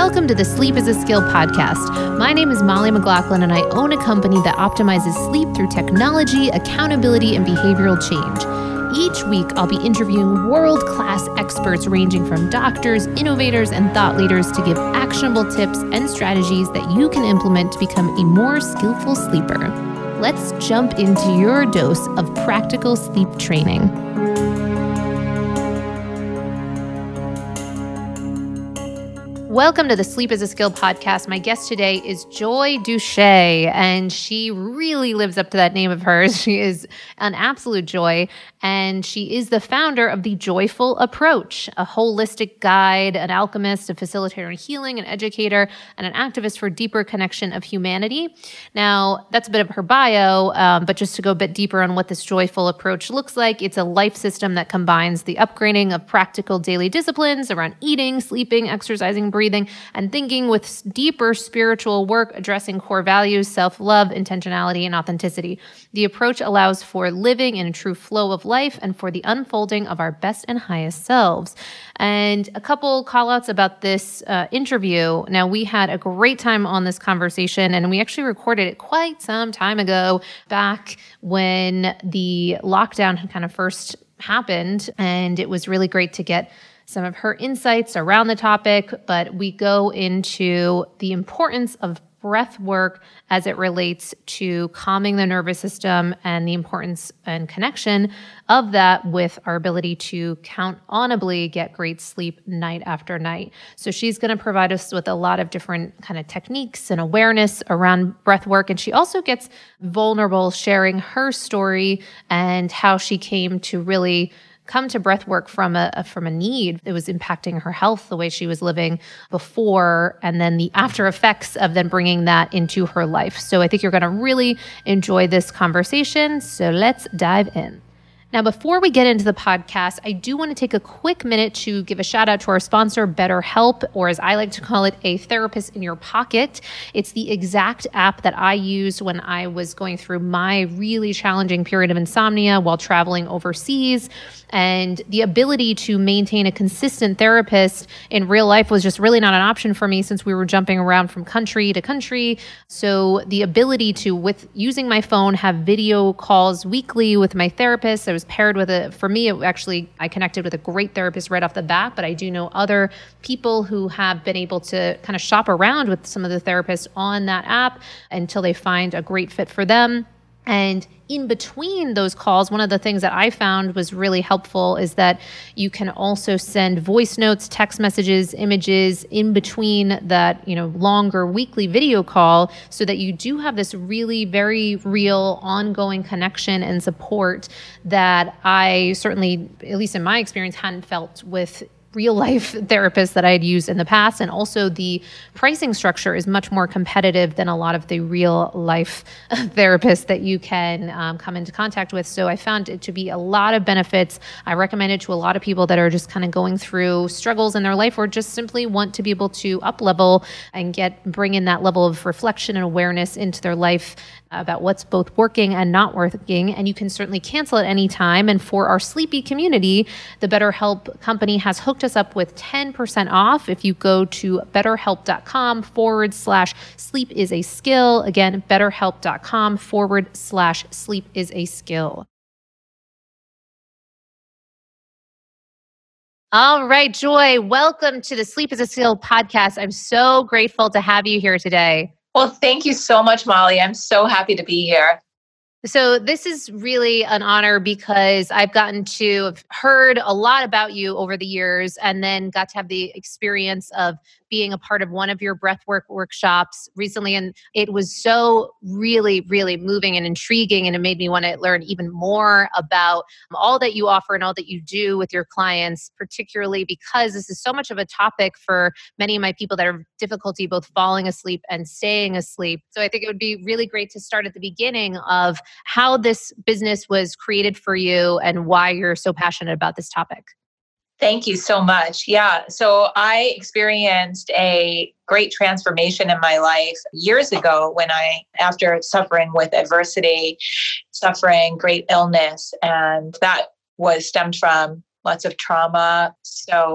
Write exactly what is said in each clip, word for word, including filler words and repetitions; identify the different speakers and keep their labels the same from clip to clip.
Speaker 1: Welcome to the Sleep is a Skill podcast. My name is Molly McLaughlin, and I own a company that optimizes sleep through technology, accountability, and behavioral change. Each week, I'll be interviewing world-class experts ranging from doctors, innovators, and thought leaders to give actionable tips and strategies that you can implement to become a more skillful sleeper. Let's jump into your dose of practical sleep training. Welcome to the Sleep is a Skill podcast. My guest today is Joy Duché, and she really lives up to that name of hers. She is an absolute joy, and she is the founder of The Joyful Approach, a holistic guide, an alchemist, a facilitator in healing, an educator, and an activist for deeper connection of humanity. Now, that's a bit of her bio, um, but just to go a bit deeper on what this Joyful Approach looks like, it's a life system that combines the upgrading of practical daily disciplines around eating, sleeping, exercising, breathing, breathing, and thinking with deeper spiritual work addressing core values, self-love, intentionality, and authenticity. The approach allows for living in a true flow of life and for the unfolding of our best and highest selves. And a couple call-outs about this uh, interview. Now, we had a great time on this conversation, and we actually recorded it quite some time ago, back when the lockdown had kind of first happened, and it was really great to get some of her insights around the topic, but we go into the importance of breath work as it relates to calming the nervous system and the importance and connection of that with our ability to count onably get great sleep night after night. So she's going to provide us with a lot of different kind of techniques and awareness around breath work. And she also gets vulnerable, sharing her story and how she came to really come to breath work from a from a need. It was impacting her health, the way she was living before, and then the after effects of then bringing that into her life. So I think you're going to really enjoy this conversation. So let's dive in. Now, before we get into the podcast, I do want to take a quick minute to give a shout out to our sponsor, BetterHelp, or as I like to call it, a therapist in your pocket. It's the exact app that I used when I was going through my really challenging period of insomnia while traveling overseas. And the ability to maintain a consistent therapist in real life was just really not an option for me since we were jumping around from country to country. So the ability to, with using my phone, have video calls weekly with my therapist. I was paired with a, for me, it actually, I connected with a great therapist right off the bat, but I do know other people who have been able to kind of shop around with some of the therapists on that app until they find a great fit for them. And in between those calls, one of the things that I found was really helpful is that you can also send voice notes, text messages, images in between that, you know, longer weekly video call so that you do have this really very real ongoing connection and support that I certainly, at least in my experience, hadn't felt with real life therapists that I had used in the past. And also the pricing structure is much more competitive than a lot of the real life therapists that you can um, come into contact with. So I found it to be a lot of benefits. I recommend it to a lot of people that are just kind of going through struggles in their life or just simply want to be able to up level and get, bring in that level of reflection and awareness into their life about what's both working and not working. And you can certainly cancel at any time. And for our sleepy community, the BetterHelp company has hooked us up with ten percent off if you go to betterhelp.com forward slash sleep is a skill. Again, betterhelp.com forward slash sleep is a skill. All right, Joy, welcome to the Sleep is a Skill podcast. I'm so grateful to have you here today.
Speaker 2: Well, thank you so much, Molly. I'm so happy to be here.
Speaker 1: So this is really an honor because I've gotten to have heard a lot about you over the years and then got to have the experience of being a part of one of your breathwork workshops recently. And it was so really, really moving and intriguing. And it made me want to learn even more about all that you offer and all that you do with your clients, particularly because this is so much of a topic for many of my people that have difficulty both falling asleep and staying asleep. So I think it would be really great to start at the beginning of how this business was created for you and why you're so passionate about this topic.
Speaker 2: Thank you so much. Yeah. So I experienced a great transformation in my life years ago when I, after suffering with adversity, suffering great illness, and that was stemmed from lots of trauma. So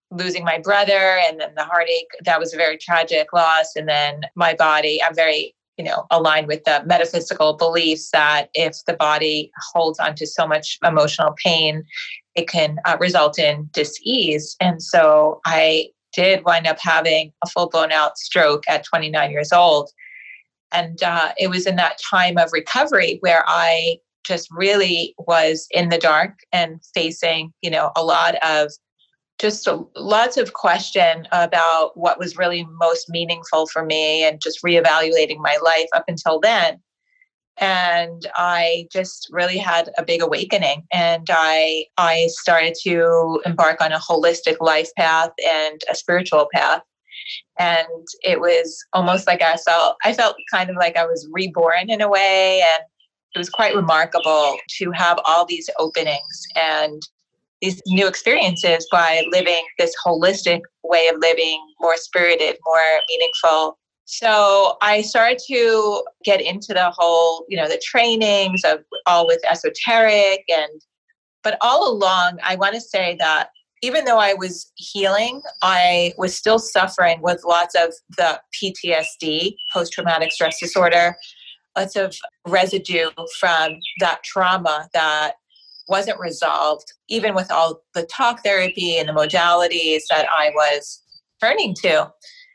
Speaker 2: losing my brother and then the heartache, that was a very tragic loss. And then my body, I'm very, you know, aligned with the metaphysical beliefs that if the body holds onto so much emotional pain, it can uh, result in dis-ease. And so I did wind up having a full blown out stroke at twenty-nine years old. And uh, it was in that time of recovery where I just really was in the dark and facing, you know, a lot of just a, lots of question about what was really most meaningful for me and just reevaluating my life up until then. And I just really had a big awakening, and I I started to embark on a holistic life path and a spiritual path. And it was almost like I felt I felt kind of like I was reborn in a way. And it was quite remarkable to have all these openings and these new experiences by living this holistic way of living, more spirited, more meaningful. So I started to get into the whole, you know, the trainings of all with esoteric and, but all along, I want to say that even though I was healing, I was still suffering with lots of the P T S D, post-traumatic stress disorder, lots of residue from that trauma that wasn't resolved, even with all the talk therapy and the modalities that I was turning to.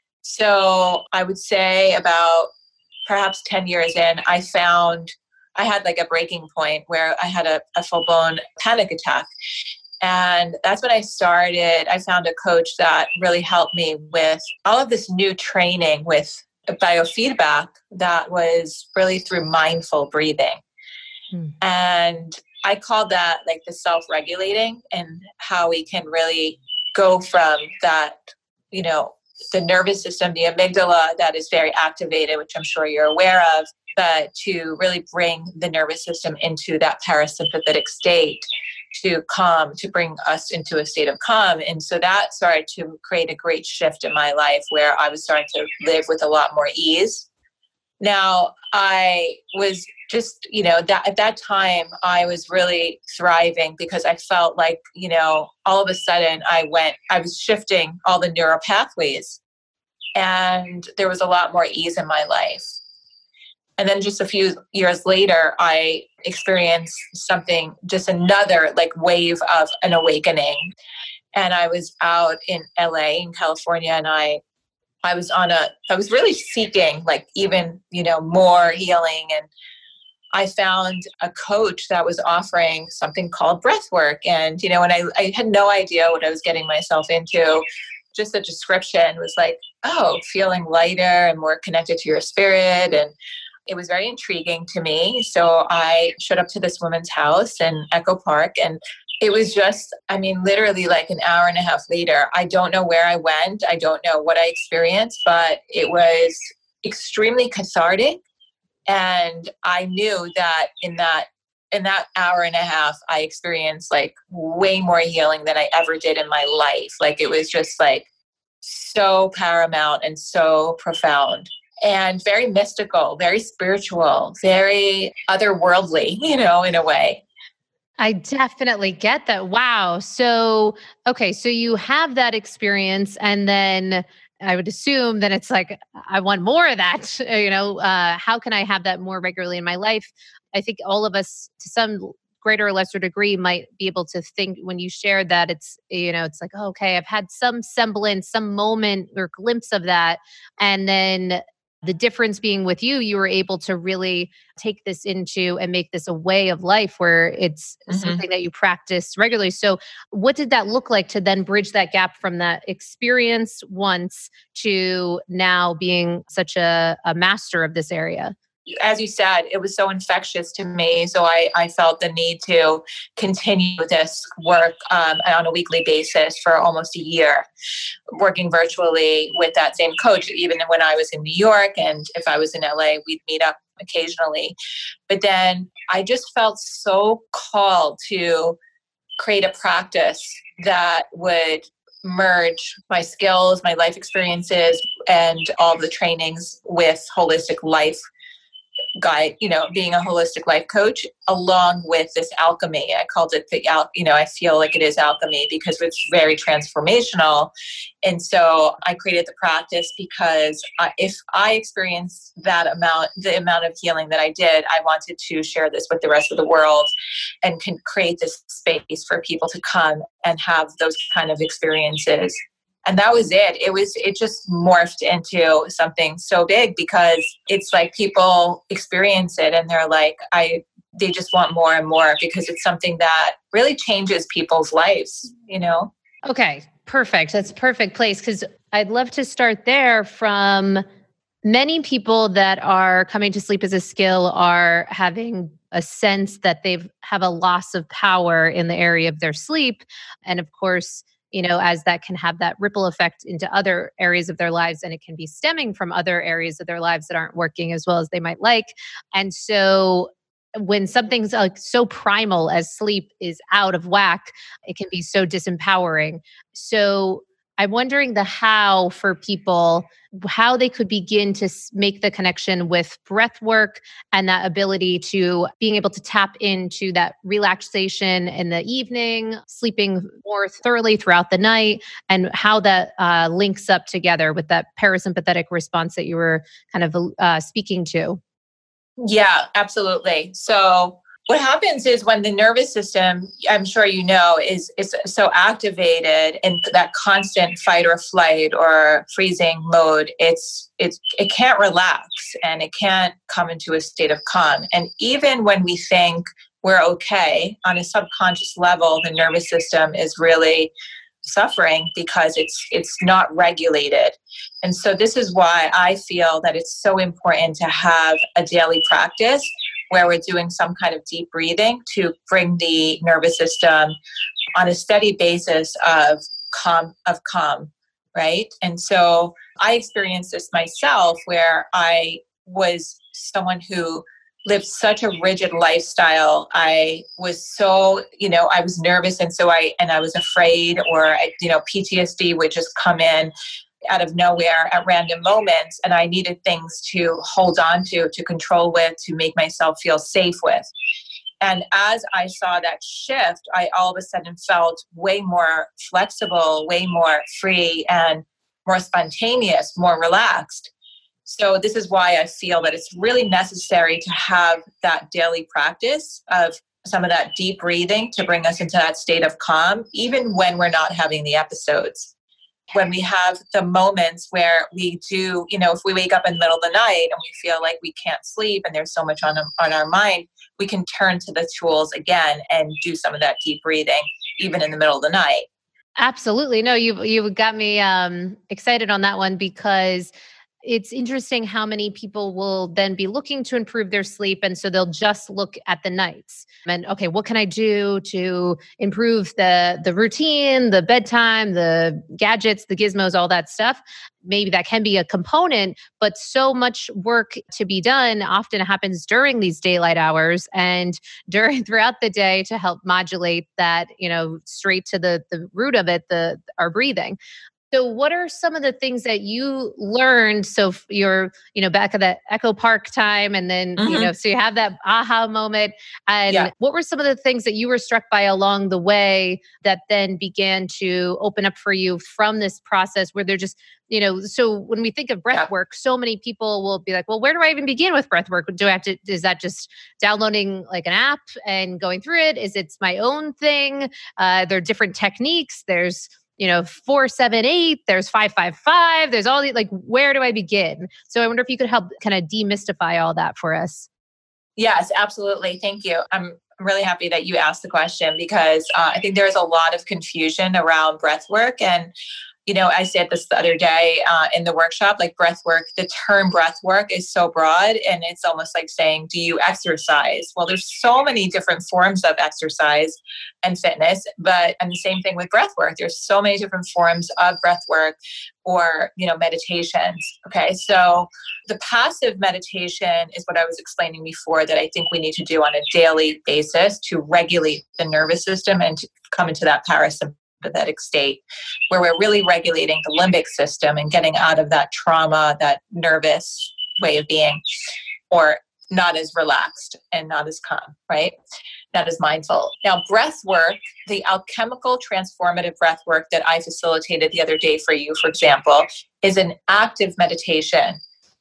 Speaker 2: So I would say about perhaps ten years in, I found I had like a breaking point where I had a, a full-blown panic attack. And that's when I started. I found a coach that really helped me with all of this new training with biofeedback that was really through mindful breathing. Hmm. And I call that like the self-regulating, and how we can really go from that, you know, the nervous system, the amygdala that is very activated, which I'm sure you're aware of, but to really bring the nervous system into that parasympathetic state to calm, to bring us into a state of calm. And so that started to create a great shift in my life where I was starting to live with a lot more ease. Now, I was just, you know, that at that time, I was really thriving because I felt like, you know, all of a sudden I went, I was shifting all the neural pathways, and there was a lot more ease in my life. And then just a few years later, I experienced something, just another like wave of an awakening. And I was out in L A, in California, and I I was on a, I was really seeking like even, you know, more healing. And I found a coach that was offering something called breath work. And, you know, and I, I had no idea what I was getting myself into. Just the description was like, oh, feeling lighter and more connected to your spirit. And it was very intriguing to me. So I showed up to this woman's house in Echo Park, and it was just, I mean, literally like an hour and a half later. I don't know where I went. I don't know what I experienced, but it was extremely cathartic. And I knew that in that in that hour and a half, I experienced like way more healing than I ever did in my life. Like it was just like so paramount and so profound and very mystical, very spiritual, very otherworldly, you know, in a way.
Speaker 1: I definitely get that. Wow. So, okay. So you have that experience, and then I would assume that it's like, I want more of that. You know, uh, how can I have that more regularly in my life? I think all of us, to some greater or lesser degree, might be able to think when you shared that, it's, you know, it's like, oh, okay, I've had some semblance, some moment or glimpse of that. And then the difference being with you, you were able to really take this into and make this a way of life where it's mm-hmm. something that you practice regularly. So what did that look like to then bridge that gap from that experience once to now being such a, a master of this area?
Speaker 2: As you said, it was so infectious to me. So I, I felt the need to continue this work um, on a weekly basis for almost a year, working virtually with that same coach, even when I was in New York. And if I was in L A, we'd meet up occasionally. But then I just felt so called to create a practice that would merge my skills, my life experiences, and all the trainings with holistic life guide, you know, being a holistic life coach along with this alchemy. I called it the, al- you know, I feel like it is alchemy because it's very transformational. And so I created the practice because I, if I experienced that amount, the amount of healing that I did, I wanted to share this with the rest of the world and can create this space for people to come and have those kind of experiences. And that was it. It was, it just morphed into something so big because it's like people experience it and they're like, I, they just want more and more because it's something that really changes people's lives, you know?
Speaker 1: Okay, perfect. That's a perfect place because I'd love to start there from many people that are coming to sleep as a skill are having a sense that they've have a loss of power in the area of their sleep. And of course, you know, as that can have that ripple effect into other areas of their lives, and it can be stemming from other areas of their lives that aren't working as well as they might like. And so when something's like so primal as sleep is out of whack, it can be so disempowering. So I'm wondering the how for people, how they could begin to make the connection with breath work and that ability to being able to tap into that relaxation in the evening, sleeping more thoroughly throughout the night, and how that uh, links up together with that parasympathetic response that you were kind of uh, speaking to.
Speaker 2: Yeah, absolutely. So what happens is when the nervous system, I'm sure you know, is is so activated in that constant fight or flight or freezing mode, it's it's it can't relax and it can't come into a state of calm. And even when we think we're okay, on a subconscious level, the nervous system is really suffering because it's it's not regulated. And so this is why I feel that it's so important to have a daily practice where we're doing some kind of deep breathing to bring the nervous system on a steady basis of calm, of calm, right? And so I experienced this myself where I was someone who lived such a rigid lifestyle. I was so, you know, I was nervous and so I, and I was afraid, or, you know, P T S D would just come in out of nowhere at random moments. And I needed things to hold on to, to control with, to make myself feel safe with. And as I saw that shift, I all of a sudden felt way more flexible, way more free and more spontaneous, more relaxed. So this is why I feel that it's really necessary to have that daily practice of some of that deep breathing to bring us into that state of calm, even when we're not having the episodes. When we have the moments where we do, you know, if we wake up in the middle of the night and we feel like we can't sleep and there's so much on, on our mind, we can turn to the tools again and do some of that deep breathing, even in the middle of the night.
Speaker 1: Absolutely. No, you you got me um, excited on that one because it's interesting how many people will then be looking to improve their sleep. And so they'll just look at the nights and, okay, what can I do to improve the, the routine, the bedtime, the gadgets, the gizmos, all that stuff. Maybe that can be a component, but so much work to be done often happens during these daylight hours and during throughout the day to help modulate that, you know, straight to the, the root of it, the our breathing. So what are some of the things that you learned? So you're, you know, back at that Echo Park time and then, mm-hmm. you know, so you have that aha moment. And yeah. What were some of the things that you were struck by along the way that then began to open up for you from this process where they're just, you know, so when we think of breath yeah. work, so many people will be like, well, where do I even begin with breath work? Do I have to, is that just downloading like an app and going through it? Is it my own thing? Uh, there are different techniques. There's, you know, four, seven, eight, there's five, five, five, there's all the, like, where do I begin? So I wonder if you could help kind of demystify all that for us.
Speaker 2: Yes, absolutely. Thank you. I'm really happy that you asked the question because uh, I think there's a lot of confusion around breath work. And you know, I said this the other day uh, in the workshop, like breath work, the term breath work is so broad and it's almost like saying, do you exercise? Well, there's so many different forms of exercise and fitness, but and the same thing with breath work. There's so many different forms of breath work or, you know, meditations. Okay. So the passive meditation is what I was explaining before that I think we need to do on a daily basis to regulate the nervous system and to come into that parasympathetic sympathetic state where we're really regulating the limbic system and getting out of that trauma, that nervous way of being, or not as relaxed and not as calm, right? Not as mindful. Now, breath work, the alchemical transformative breath work that I facilitated the other day for you, for example, is an active meditation.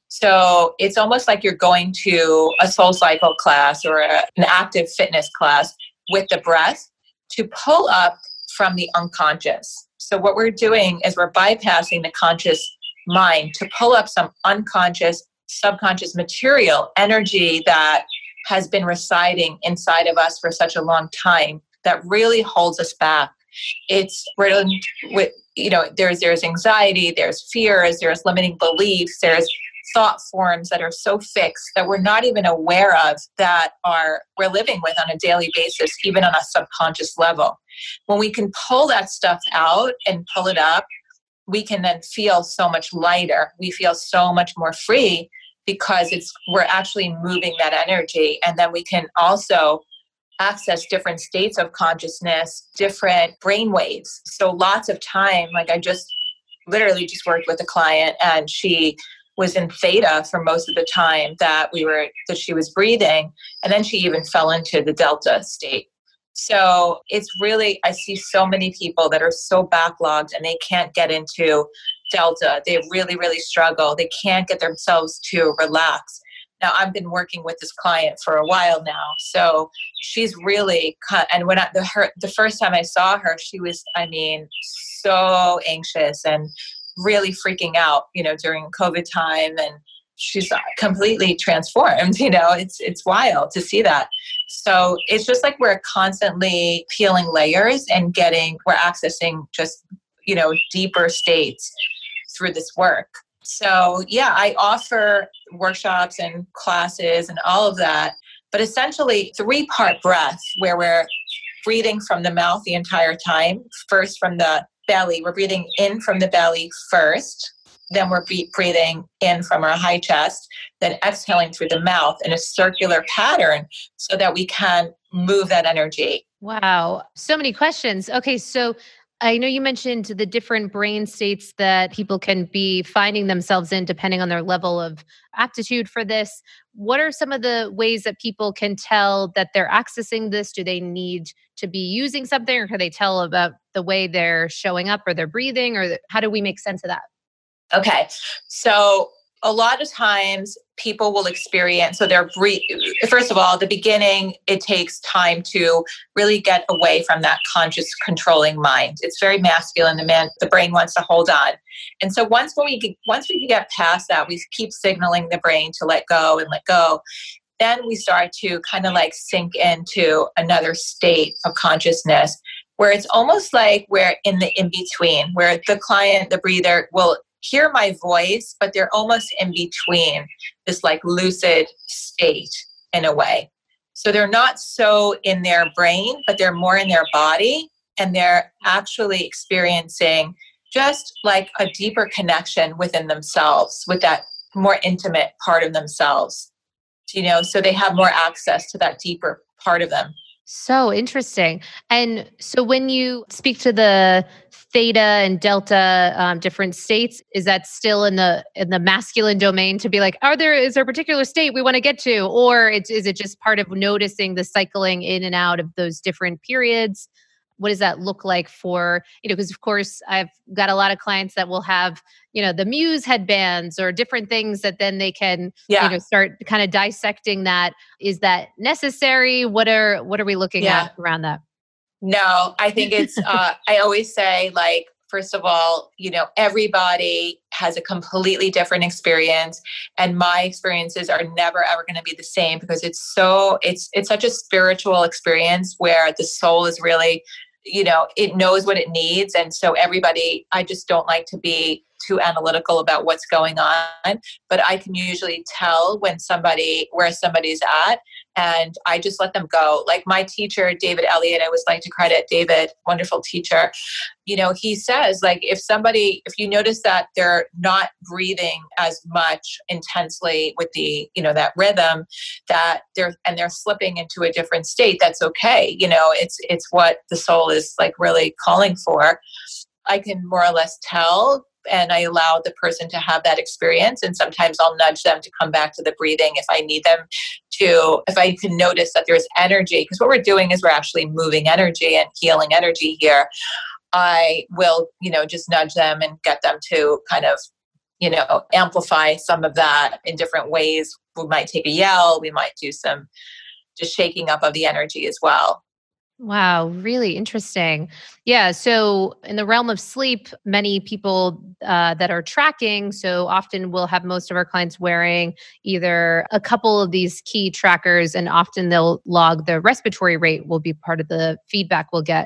Speaker 2: So it's almost like you're going to a soul cycle class or a, an active fitness class with the breath to pull up from the unconscious. So what we're doing is we're bypassing the conscious mind to pull up some unconscious, subconscious material, energy that has been residing inside of us for such a long time that really holds us back. It's riddled with, you know, there's there's anxiety, there's fears, there's limiting beliefs, there's thought forms that are so fixed that we're not even aware of, that are we're living with on a daily basis, even on a subconscious level. When we can pull that stuff out and pull it up, we can then feel so much lighter. We feel so much more free because it's we're actually moving that energy. And then we can also access different states of consciousness, different brain waves. So lots of time, like I just literally just worked with a client, and she was in theta for most of the time that we were that she was breathing, and then she even fell into the delta state. So it's really, I see so many people that are so backlogged and they can't get into delta. They really, really struggle. They can't get themselves to relax. Now, I've been working with this client for a while now, so she's really, and when I, the, her, the first time I saw her, she was, I mean, so anxious and really freaking out, you know, during COVID time, and she's completely transformed. You know, it's it's wild to see that. So it's just like we're constantly peeling layers and getting, we're accessing just, you know, deeper states through this work. So yeah, I offer workshops and classes and all of that, but essentially three-part breath where we're breathing from the mouth the entire time. First from the belly, we're breathing in from the belly first, then we're breathing in from our high chest, then exhaling through the mouth in a circular pattern so that we can move that energy.
Speaker 1: Wow. So many questions. Okay. So I know you mentioned the different brain states that people can be finding themselves in depending on their level of aptitude for this. What are some of the ways that people can tell that they're accessing this? Do they need to be using something, or can they tell about the way they're showing up or they're breathing, or how do we make sense of that?
Speaker 2: Okay. So a lot of times people will experience, so they're breathe. First of all, at the beginning, it takes time to really get away from that conscious controlling mind. It's very masculine. The man, the brain wants to hold on. And so once when we get, once we get past that, we keep signaling the brain to let go and let go. Then we start to kind of like sink into another state of consciousness where it's almost like we're in the in-between, where the client, the breather will hear my voice, but they're almost in between this like lucid state in a way. So they're not so in their brain, but they're more in their body, and they're actually experiencing just like a deeper connection within themselves, with that more intimate part of themselves, you know, so they have more access to that deeper part of them.
Speaker 1: So interesting. And so when you speak to the theta and delta um, different states, is that still in the in the masculine domain to be like, are there is there a particular state we want to get to, or it's, is it just part of noticing the cycling in and out of those different periods? What does that look like for, you know, because of course I've got a lot of clients that will have, you know, the Muse headbands or different things that then they can, yeah. you know, start kind of dissecting that. Is that necessary? What are, what are we looking yeah. at around that?
Speaker 2: No, I think it's, uh, I always say, like, first of all, you know, everybody has a completely different experience, and my experiences are never, ever going to be the same, because it's so, it's, it's such a spiritual experience where the soul is really, you know, it knows what it needs. And so everybody, I just don't like to be too analytical about what's going on, but I can usually tell when somebody, where somebody's at, and I just let them go. Like my teacher, David Elliott, I always like to credit David, wonderful teacher. You know, he says, like, if somebody, if you notice that they're not breathing as much intensely with the, you know, that rhythm, that they're, and they're slipping into a different state, that's okay. You know, it's, it's what the soul is like really calling for. I can more or less tell and I allow the person to have that experience. And sometimes I'll nudge them to come back to the breathing if I need them to, if I can notice that there's energy, because what we're doing is we're actually moving energy and healing energy here. I will, you know, just nudge them and get them to kind of, you know, amplify some of that in different ways. We might take a yell, we might do some just shaking up of the energy as well.
Speaker 1: Wow, really interesting. Yeah. So, in the realm of sleep, many people uh, that are tracking, so often we'll have most of our clients wearing either a couple of these key trackers, and often they'll log the respiratory rate, will be part of the feedback we'll get.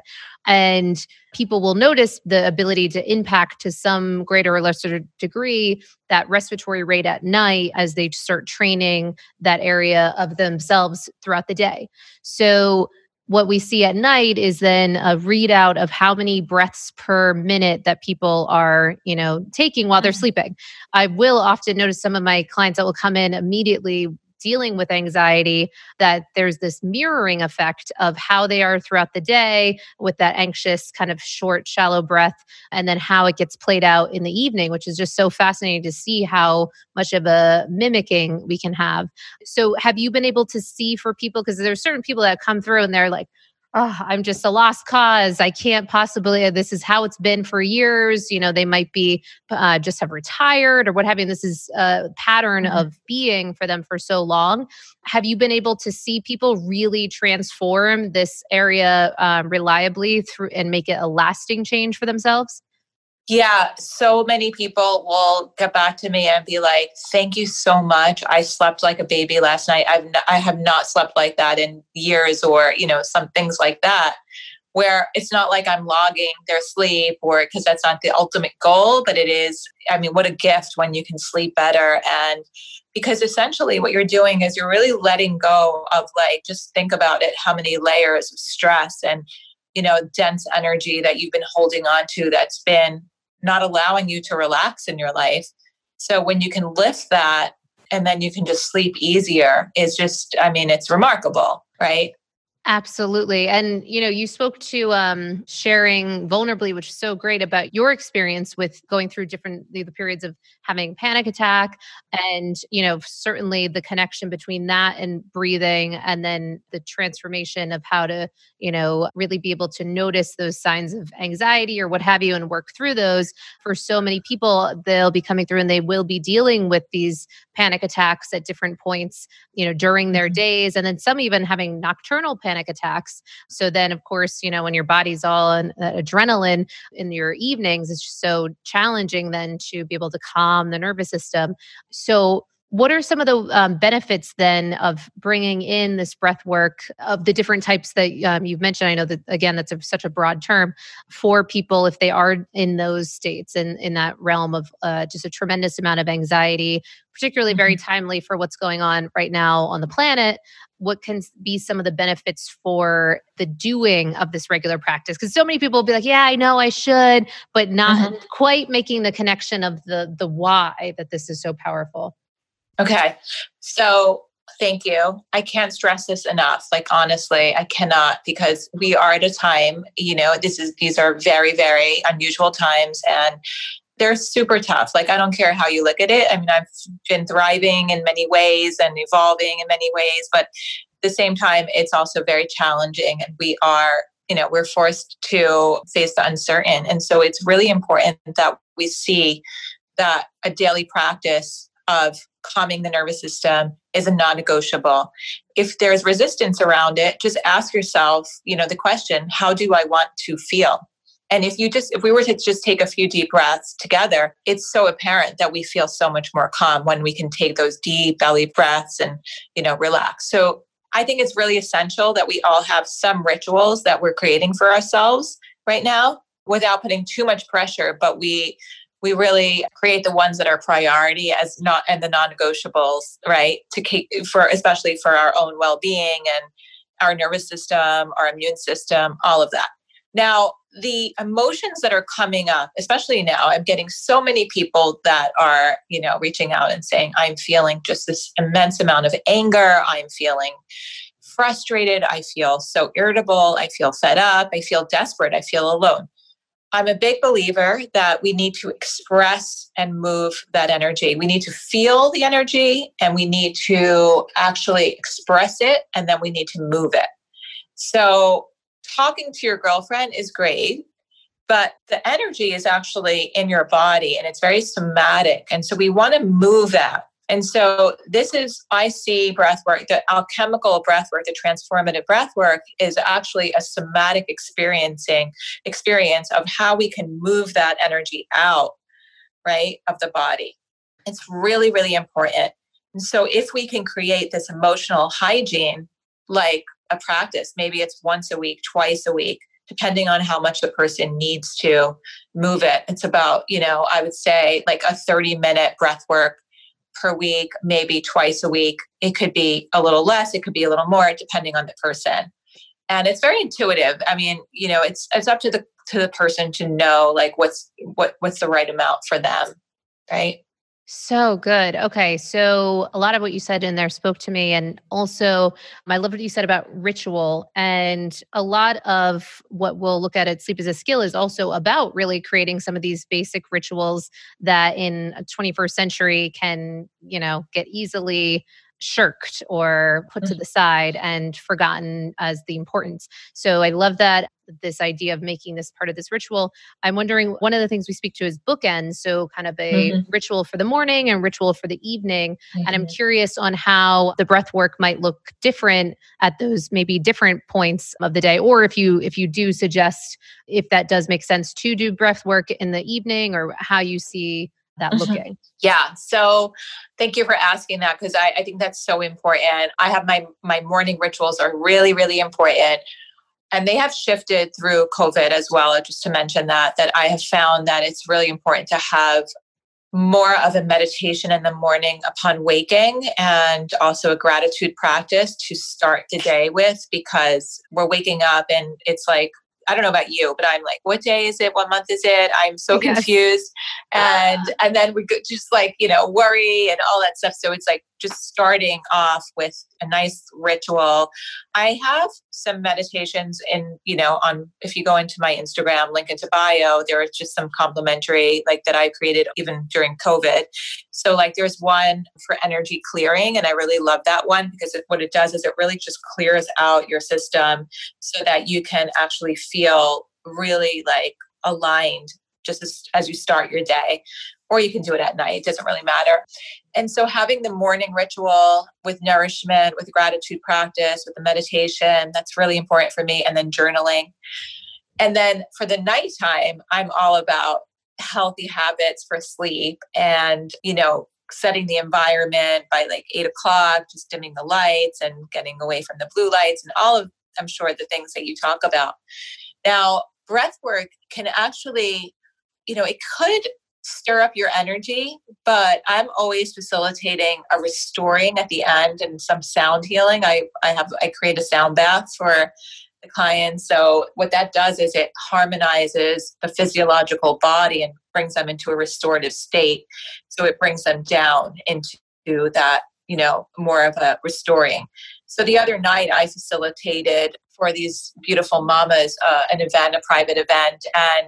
Speaker 1: And people will notice the ability to impact to some greater or lesser degree that respiratory rate at night as they start training that area of themselves throughout the day. So, what we see at night is then a readout of how many breaths per minute that people are, you know, taking while they're sleeping. I will often notice some of my clients that will come in immediately dealing with anxiety, that there's this mirroring effect of how they are throughout the day with that anxious kind of short, shallow breath, and then how it gets played out in the evening, which is just so fascinating to see how much of a mimicking we can have. So have you been able to see for people, because there's certain people that come through and they're like, oh, I'm just a lost cause. I can't possibly, this is how it's been for years. You know, they might be uh, just have retired or what have you. This is a pattern
Speaker 2: Mhm.
Speaker 1: of being for them for so long. Have you been able to see people really transform this area um, reliably through and make it a lasting change for themselves?
Speaker 2: Yeah, so many people will get back to me and be like, "Thank you so much. I slept like a baby last night. I've n- I have not slept like that in years," or you know, some things like that. Where it's not like I'm logging their sleep, or because that's not the ultimate goal, but it is. I mean, what a gift when you can sleep better, and because essentially what you're doing is you're really letting go of, like, just think about it, how many layers of stress and you know dense energy that you've been holding on to that's been not allowing you to relax in your life. So when you can lift that and then you can just sleep easier, it's just, I mean, it's remarkable, right?
Speaker 1: Absolutely. And you know, you spoke to um sharing vulnerably, which is so great about your experience with going through different the, the periods of having panic attack, and you know, certainly the connection between that and breathing, and then the transformation of how to, you know, really be able to notice those signs of anxiety or what have you and work through those. For so many people, they'll be coming through and they will be dealing with these panic attacks at different points, you know, during their
Speaker 2: Mhm.
Speaker 1: days, and then some even having nocturnal panic attacks. So then, of course, you know, when your body's all on uh, adrenaline in your evenings, it's just so challenging then to be able to calm the nervous system. So what are some of the um, benefits then of bringing in this breath work of the different types that um, you've mentioned? I know that, again, that's a, such a broad term for people if they are in those states and in that realm of uh, just a tremendous amount of anxiety, particularly very
Speaker 2: Mhm.
Speaker 1: timely for what's going on right now on the planet. What can be some of the benefits for the doing of this regular practice? Because so many people will be like, yeah, I know I should, but not
Speaker 2: Mhm.
Speaker 1: quite making the connection of the the why that this is so powerful.
Speaker 2: Okay. So thank you. I can't stress this enough. Like, honestly, I cannot, because we are at a time, you know, this is, these are very, very unusual times, and they're super tough. Like, I don't care how you look at it. I mean, I've been thriving in many ways and evolving in many ways, but at the same time, it's also very challenging. And we are, you know, we're forced to face the uncertain. And so it's really important that we see that a daily practice of calming the nervous system is a non-negotiable. If there's resistance around it, just ask yourself, you know, the question, how do I want to feel? And if you just, if we were to just take a few deep breaths together, it's so apparent that we feel so much more calm when we can take those deep belly breaths and, you know, relax. So I think it's really essential that we all have some rituals that we're creating for ourselves right now without putting too much pressure, but we we really create the ones that are priority as not, and the non-negotiables, right? To keep for, especially for our own well-being and our nervous system, our immune system, all of that. Now, the emotions that are coming up, especially now, I'm getting so many people that are, you know, reaching out and saying, I'm feeling just this immense amount of anger. I'm feeling frustrated. I feel so irritable. I feel fed up. I feel desperate. I feel alone. I'm a big believer that we need to express and move that energy. We need to feel the energy and we need to actually express it, and then we need to move it. So talking to your girlfriend is great, but the energy is actually in your body and it's very somatic. And so we want to move that. And so this is, I see breath work, the alchemical breath work, the transformative breath work is actually a somatic experiencing experience of how we can move that energy out, right, of the body. It's really, really important. And so if we can create this emotional hygiene, like a practice, maybe it's once a week, twice a week, depending on how much the person needs to move it. It's about, you know, I would say like a thirty minute breath work per week, maybe twice a week. It could be a little less, it could be a little more, depending on the person. And it's very intuitive. I mean, you know, it's it's up to the to the person to know like what's what what's the right amount for them, right?
Speaker 1: So good. Okay. So a lot of what you said in there spoke to me. And also, I love what you said about ritual. And a lot of what we'll look at at Sleep is a Skill is also about really creating some of these basic rituals that in a twenty-first century can, you know, get easily shirked or put to the side and forgotten as the importance. So I love that this idea of making this part of this ritual. I'm wondering, one of the things we speak to is bookends. So kind of a
Speaker 2: Mm-hmm.
Speaker 1: ritual for the morning and ritual for the evening.
Speaker 2: Mm-hmm.
Speaker 1: And I'm curious on how the breath work might look different at those maybe different points of the day. Or if you if you do suggest if that does make sense to do breath work in the evening or how you see that
Speaker 2: Mhm.
Speaker 1: looking.
Speaker 2: Yeah. So thank you for asking that because I, I think that's so important. I have my my morning rituals are really, really important. And they have shifted through COVID as well. Just to mention that, that I have found that it's really important to have more of a meditation in the morning upon waking and also a gratitude practice to start the day with, because we're waking up and it's like, I don't know about you, but I'm like, what day is it? What month is it? I'm so
Speaker 1: Yes.
Speaker 2: confused. And, and then we go just like, you know, worry and all that stuff. So it's like just starting off with a nice ritual. I have some meditations in, you know, on, if you go into my Instagram, link into bio, there are just some complimentary like that I created even during COVID. So like there's one for energy clearing. And I really love that one because it, what it does is it really just clears out your system so that you can actually feel really like aligned just as, as you start your day. Or you can do it at night. It doesn't really matter. And so having the morning ritual with nourishment, with gratitude practice, with the meditation, that's really important for me. And then journaling. And then for the nighttime, I'm all about healthy habits for sleep and, you know, setting the environment by like eight o'clock, just dimming the lights and getting away from the blue lights and all of, I'm sure, the things that you talk about. Now, breath work can actually, you know, it could stir up your energy, but I'm always facilitating a restoring at the end and some sound healing. I, I have, I create a sound bath for the clients. So what that does is it harmonizes the physiological body and brings them into a restorative state. So it brings them down into that, you know, more of a restoring. So the other night I facilitated for these beautiful mamas, uh, an event, a private event. And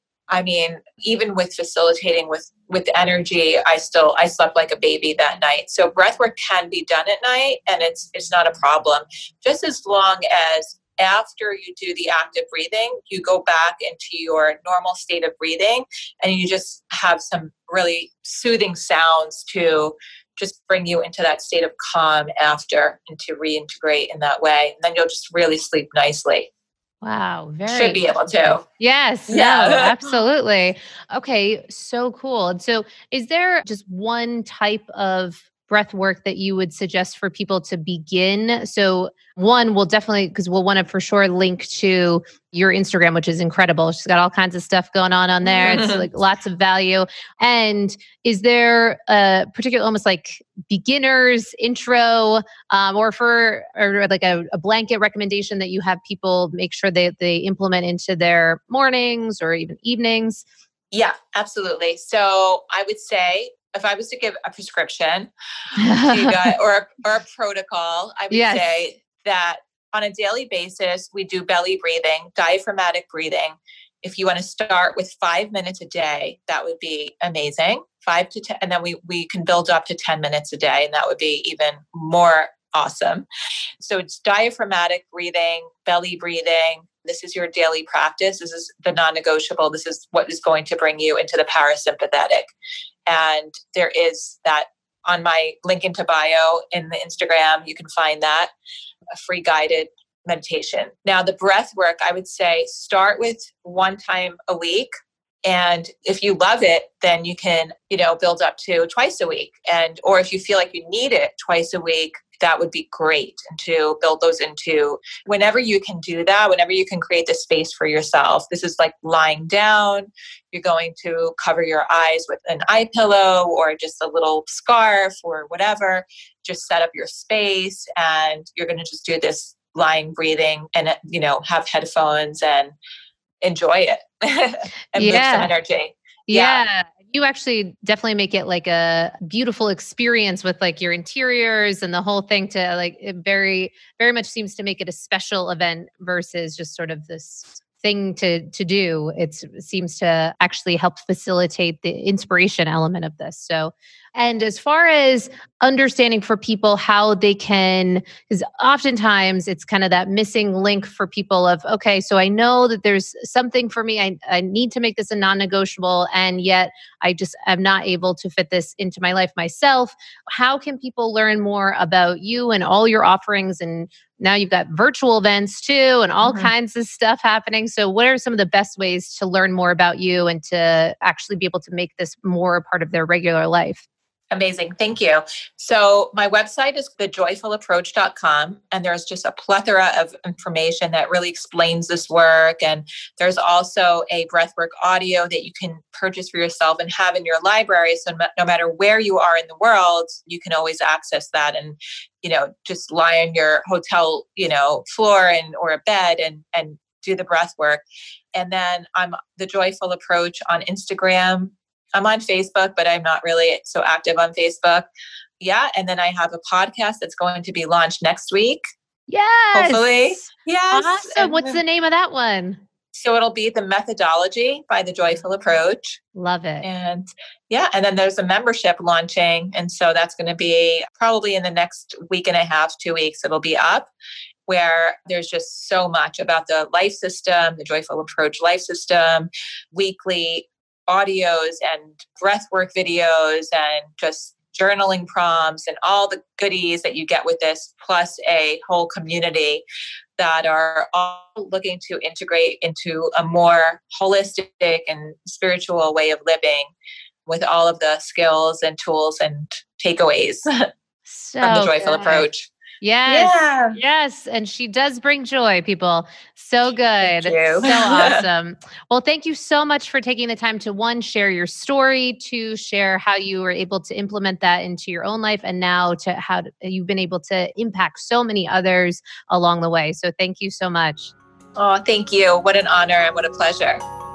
Speaker 2: I mean, even with facilitating with, with energy, I still, I slept like a baby that night. So breathwork can be done at night and it's, it's not a problem. Just as long as after you do the active breathing, you go back into your normal state of breathing and you just have some really soothing sounds to just bring you into that state of calm after and to reintegrate in that way. And then you'll just really sleep nicely.
Speaker 1: Wow. Very
Speaker 2: Should be able to.
Speaker 1: Yes.
Speaker 2: Yeah.
Speaker 1: No, absolutely. Okay. So cool. And so is there just one type of breath work that you would suggest for people to begin? So one, we'll definitely, because we'll want to for sure link to your Instagram, which is incredible. She's got all kinds of stuff going on on there. It's like lots of value. And is there a particular, almost like beginners intro, um, or for, or like a, a blanket recommendation that you have people make sure they, they implement into their mornings or even evenings?
Speaker 2: Yeah, absolutely. So I would say, if I was to give a prescription to you guys or a, or a protocol, I would
Speaker 1: Yes.
Speaker 2: say that on a daily basis, we do belly breathing, diaphragmatic breathing. if you want to start with five minutes a day, that would be amazing. Five to ten, and then we we can build up to ten minutes a day, and that would be even more awesome. So it's diaphragmatic breathing, belly breathing. This is your daily practice. This is the non-negotiable. This is what is going to bring you into the parasympathetic. And there is that on my link into bio in the Instagram. You can find that, a free guided meditation. Now, the breath work, I would say start with one time a week. And if you love it, then you can, you know, build up to twice a week. And, or if you feel like you need it twice a week, that would be great. And to build those into whenever you can do that, whenever you can create the space for yourself. This is like lying down. You're going to cover your eyes with an eye pillow or just a little scarf or whatever. Just set up your space and you're going to just do this lying breathing and, you know, have headphones and enjoy it and
Speaker 1: yeah.
Speaker 2: move some energy.
Speaker 1: Yeah. yeah. You actually definitely make it like a beautiful experience with like your interiors and the whole thing to like, it very, very much seems to make it a special event versus just sort of this thing to, to do. It's, it seems to actually help facilitate the inspiration element of this. So, and as far as understanding for people how they can, because oftentimes it's kind of that missing link for people of, okay, so I know that there's something for me. I, I need to make this a non-negotiable, and yet I just am not able to fit this into my life myself. How can people learn more about you and all your offerings? And now you've got virtual events too and all mm-hmm. kinds of stuff happening. So what are some of the best ways to learn more about you and to actually be able to make this more a part of their regular life?
Speaker 2: Amazing. Thank you. So my website is the joyful approach dot com, and there's just a plethora of information that really explains this work. And there's also a breathwork audio that you can purchase for yourself and have in your library. So no matter where you are in the world, you can always access that and, you know, just lie on your hotel, you know, floor and or a bed and and do the breath work. And then I'm the Joyful Approach on Instagram. I'm on Facebook, but I'm not really so active on Facebook. Yeah. And then I have a podcast that's going to be launched next week.
Speaker 1: Yes.
Speaker 2: Hopefully. Yes.
Speaker 1: Awesome.
Speaker 2: And
Speaker 1: what's the name of that one?
Speaker 2: So it'll be The Methodology by The Joyful Approach.
Speaker 1: Love it.
Speaker 2: And yeah. And then there's a membership launching. And so that's going to be probably in the next week and a half, two weeks, it'll be up, where there's just so much about the life system, the Joyful Approach life system, weekly audios and breathwork videos and just journaling prompts and all the goodies that you get with this, plus a whole community that are all looking to integrate into a more holistic and spiritual way of living with all of the skills and tools and takeaways
Speaker 1: so
Speaker 2: from the Joyful
Speaker 1: good.
Speaker 2: Approach.
Speaker 1: Yes.
Speaker 2: Yeah.
Speaker 1: Yes. And she does bring joy, people. So good.
Speaker 2: Thank you.
Speaker 1: So awesome. Well, thank you so much for taking the time to, one, share your story, two, share how you were able to implement that into your own life, and now to how you've been able to impact so many others along the way. So thank you so much.
Speaker 2: Oh, thank you. What an honor and what a pleasure.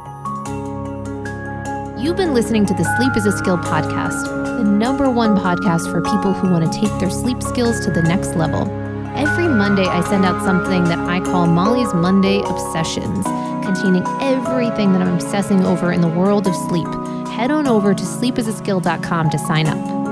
Speaker 1: You've been listening to the Sleep is a Skill podcast, the number one podcast for people who want to take their sleep skills to the next level. Every Monday, I send out something that I call Molly's Monday Obsessions, containing everything that I'm obsessing over in the world of sleep. Head on over to sleep is a skill dot com to sign up.